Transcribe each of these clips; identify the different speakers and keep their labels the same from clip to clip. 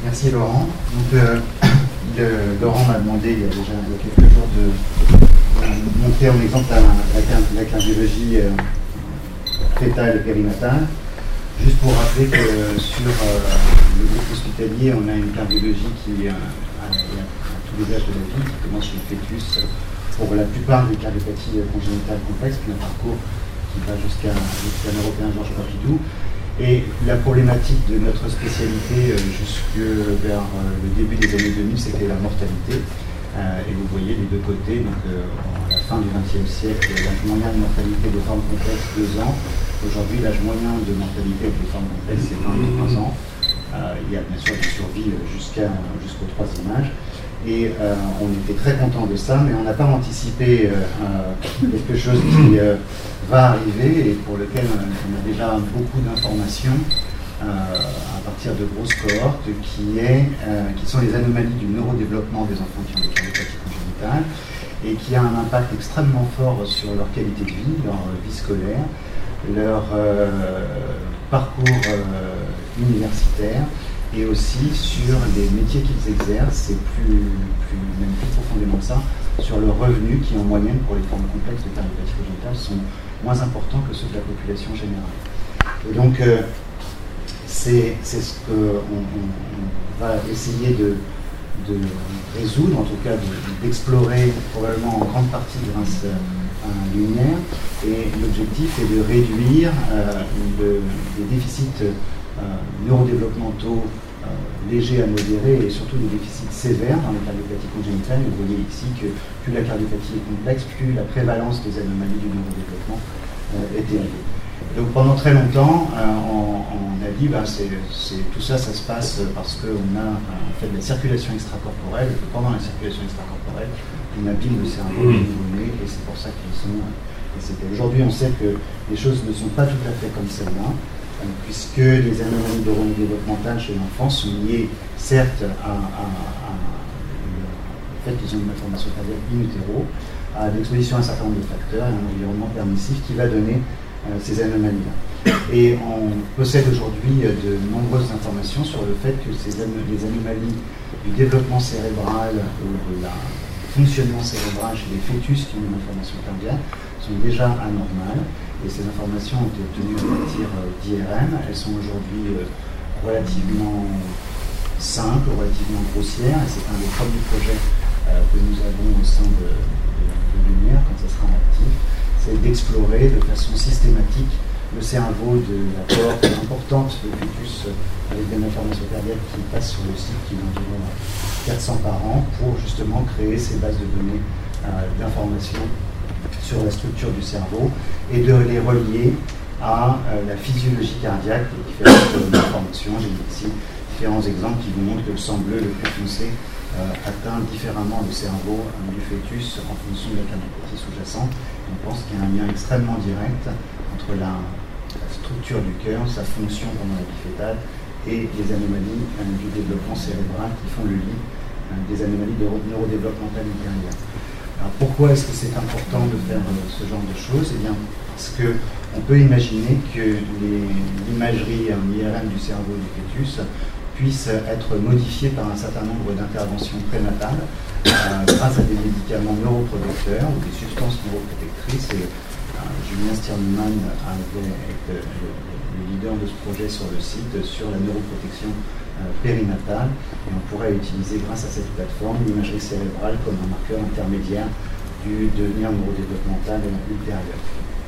Speaker 1: Merci Laurent. Donc, Laurent m'a demandé il y a quelques jours de montrer en exemple la cardiologie fétale et périnatale. Juste pour rappeler que sur le groupe hospitalier, on a une cardiologie qui à tous les âges de la vie, qui commence chez le fœtus pour la plupart des cardiopathies congénitales complexes, puis un parcours qui va jusqu'à l'européen Georges Pompidou. Et la problématique de notre spécialité jusque vers le début des années 2000, c'était la mortalité. Et vous voyez les deux côtés, donc à la fin du XXe siècle, l'âge moyen de mortalité des formes complexes, 2 ans. Aujourd'hui, l'âge moyen de mortalité des formes complexes, c'est 23 ans. Il y a bien sûr des survies jusqu'au 3e âge. Et on était très content de ça, mais on n'a pas anticipé quelque chose qui va arriver et pour lequel on a déjà beaucoup d'informations à partir de grosses cohortes qui sont les anomalies du neurodéveloppement des enfants qui ont des cardiopathies congénitales et qui a un impact extrêmement fort sur leur qualité de vie, leur vie scolaire, leur parcours universitaire et aussi sur les métiers qu'ils exercent et même plus profondément que ça, sur le revenu qui en moyenne pour les formes complexes de cardiopathies congénitales sont moins importants que ceux de la population générale. Et donc c'est ce qu'on va essayer de résoudre, en tout cas d'explorer probablement en grande partie grâce à un luminaire. Et l'objectif est de réduire les déficits neurodéveloppementaux légers à modérés et surtout des déficits sévères dans les cardiopathies congénitales. Et vous voyez ici que plus la cardiopathie est complexe, plus la prévalence des anomalies du neurodéveloppement est élevée. Donc pendant très longtemps, on a dit tout ça se passe parce qu'on a fait de la circulation extracorporelle et que pendant la circulation extracorporelle, on abîme le cerveau du nouveau-né et c'est pour ça qu'ils sont décédés. Aujourd'hui, on sait que les choses ne sont pas tout à fait comme celle-là, puisque les anomalies neurodéveloppementales chez l'enfant sont liées certes au fait qu'ils ont une malformation cardiaque in utero, à l'exposition à un certain nombre de facteurs et à un environnement permissif qui va donner ces anomalies-là. Et on possède aujourd'hui de nombreuses informations sur le fait que les anomalies du développement cérébral ou de la fonctionnement cérébral chez les fœtus qui ont une malformation cardiaque sont déjà anormales. Et ces informations ont été obtenues à partir d'IRM. Elles sont aujourd'hui relativement simples, relativement grossières. Et c'est un des premiers projets que nous avons au sein de Lumière, quand ça sera actif, c'est d'explorer de façon systématique le cerveau de la cohorte importante de fœtus avec des malformations cardiaques qui passent sur le site, qui est d'environ 400 par an, pour justement créer ces bases de données d'informations sur la structure du cerveau et de les relier à la physiologie cardiaque et différentes informations. J'ai mis ici différents exemples qui vous montrent que le sang bleu le plus foncé atteint différemment le cerveau du fœtus en fonction de la cardiopathie sous-jacente. On pense qu'il y a un lien extrêmement direct entre la structure du cœur, sa fonction pendant la vie fétale et les anomalies du développement cérébral qui font le lit des anomalies neurodéveloppementales ultérieures. Alors pourquoi est-ce que c'est important de faire ce genre de choses? Eh bien, parce qu'on peut imaginer que l'imagerie en IRM du cerveau du fœtus puisse être modifiée par un certain nombre d'interventions prénatales grâce à des médicaments neuroprotecteurs ou des substances neuroprotectrices. Et Julien Stirnemann est le leader de ce projet sur le site sur la neuroprotection périnatale. Et on pourrait utiliser grâce à cette plateforme l'imagerie cérébrale comme un marqueur intermédiaire du devenir neurodéveloppemental ultérieur.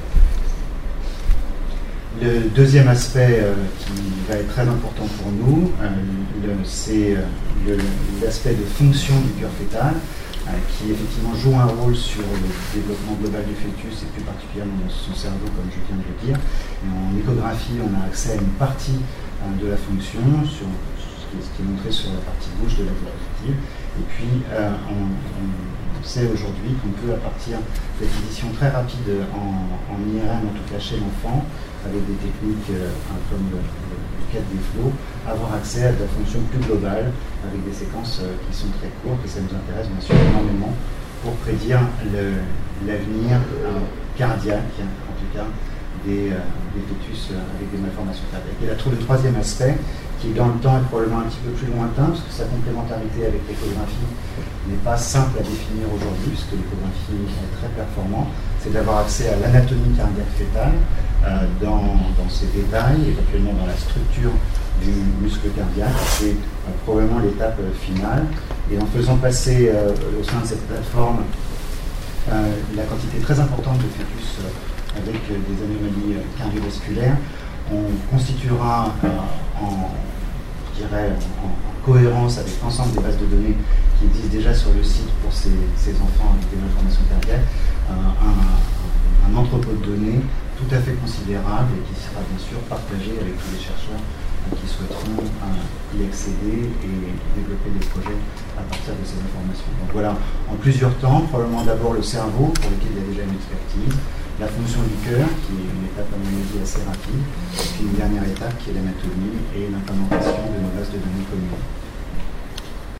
Speaker 1: Le deuxième aspect qui va être très important pour nous, c'est l'aspect de fonction du cœur fœtal, qui effectivement joue un rôle sur le développement global du fœtus et plus particulièrement dans son cerveau, comme je viens de le dire. Et en échographie, on a accès à une partie de la fonction, sur ce qui est montré sur la partie gauche de la diapositive. Et puis, on sait aujourd'hui qu'on peut, à partir d'acquisitions très rapides en IRM, en tout cas chez l'enfant, avec des techniques comme le 4D flow, avoir accès à de la fonction plus globale, avec des séquences qui sont très courtes, et ça nous intéresse bien sûr énormément pour prédire l'avenir cardiaque, en tout cas des fœtus avec des malformations cardiaques. Et là, le troisième aspect, qui dans le temps est probablement un petit peu plus lointain, parce que sa complémentarité avec l'échographie n'est pas simple à définir aujourd'hui, puisque l'échographie est très performante, c'est d'avoir accès à l'anatomie cardiaque fétale, dans ses détails, éventuellement dans la structure du muscle cardiaque. C'est probablement l'étape finale. Et en faisant passer au sein de cette plateforme la quantité très importante de fœtus avec des anomalies cardiovasculaires, on constituera en cohérence avec l'ensemble des bases de données qui existent déjà sur le site pour ces enfants avec des malformations cardiaques, un entrepôt de données tout à fait considérable et qui sera bien sûr partagé avec tous les chercheurs qui souhaiteront y accéder et développer des projets à partir de ces informations. Donc voilà, en plusieurs temps, probablement d'abord le cerveau, pour lequel il y a déjà une expertise, la fonction du cœur, qui est une étape à mon avis assez rapide, et puis une dernière étape qui est l'anatomie et l'implémentation